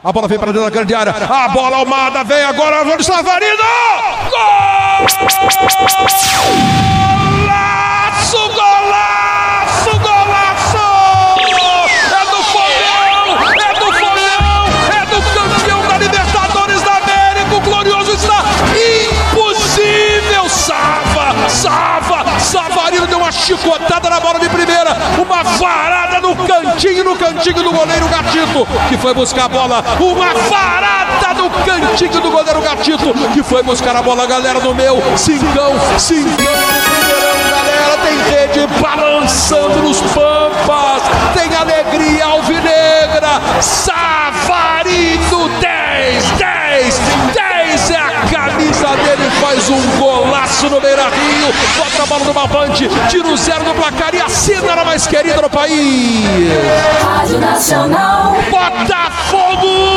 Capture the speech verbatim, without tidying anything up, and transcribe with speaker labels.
Speaker 1: A bola vem para dentro da grande área. A bola Almada vem agora. Vamos Savarino! Gol! Golaço! Golaço! Golaço! É do Fogão! É do Fogão! É do campeão da Libertadores da América! O glorioso está impossível! Sava! Sava! Savarino deu uma chicotada na bola de primeira. Uma varada no cantinho, no cantinho do goleiro Gatito, que foi buscar a bola. Uma varada no cantinho do goleiro Gatito, que foi buscar a bola, galera do meu. Cincão, cincão no primeirão, galera. Tem rede balançando nos pampas. Tem alegria alvinegra. Savarino, dez, dez, dez é a camisa dele. Faz um golaço no Beira-Rio. Bota a bola no Bavante. Tira o zero no placar e assina a mais querida do país.
Speaker 2: Rádio Nacional.
Speaker 1: Botafogo!